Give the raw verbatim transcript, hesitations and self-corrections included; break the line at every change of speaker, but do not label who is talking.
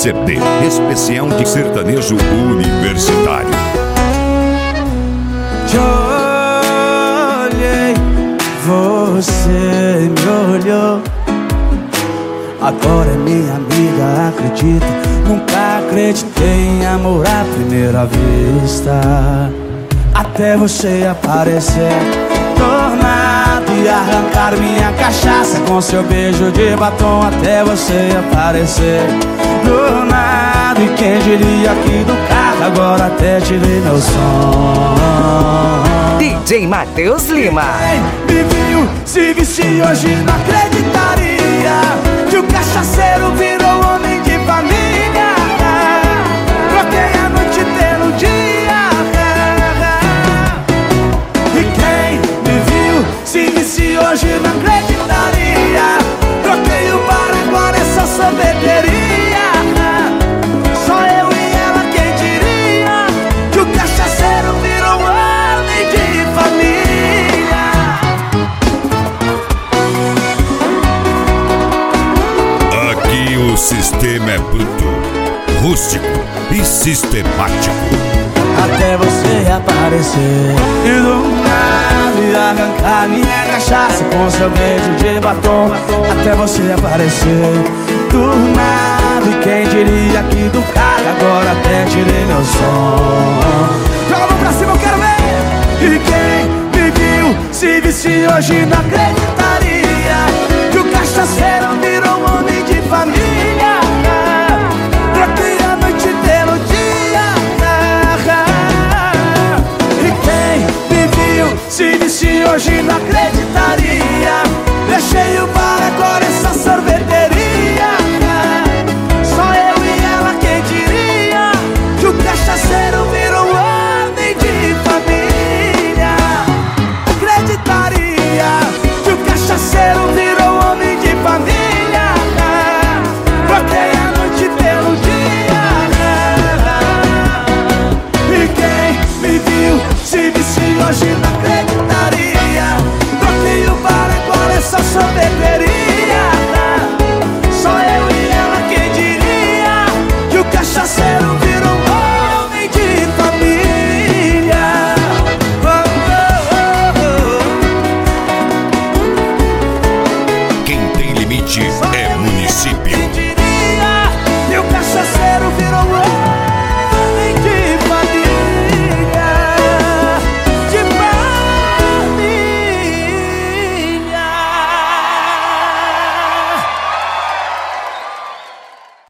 C D especial de sertanejo universitário.
Te olhei, você me olhou. Agora é minha amiga, acredita. Nunca acreditei em amor à primeira vista, até você aparecer do nada e arrancar minha cachaça com seu beijo de batom. Até você aparecer do nada, e quem diria que do carro agora até tirei meu som.
D J Matheus Lima.
Quem me viu, se visse hoje não acreditaria que o cachaceiro virou homem de família. Troquei a noite pelo dia. E quem me viu, se visse hoje não acreditaria. Troquei o bar, agora é só sorveteria. Só eu e ela, quem diria que o cachaceiro virou homem de família.
Aqui o sistema é bruto, rústico e sistemático.
Até você aparecer e do nada arrancar minha cachaça com seu beijo de batom. Até você aparecer do nada, e quem diria que do carro agora até tirei meu som. Joga a mão pra cima, eu quero ver. E quem me viu, se visse hoje não acreditaria que o cachaceiro virou homem de família. Troquei a noite pelo dia. E quem me viu, se visse hoje não acreditaria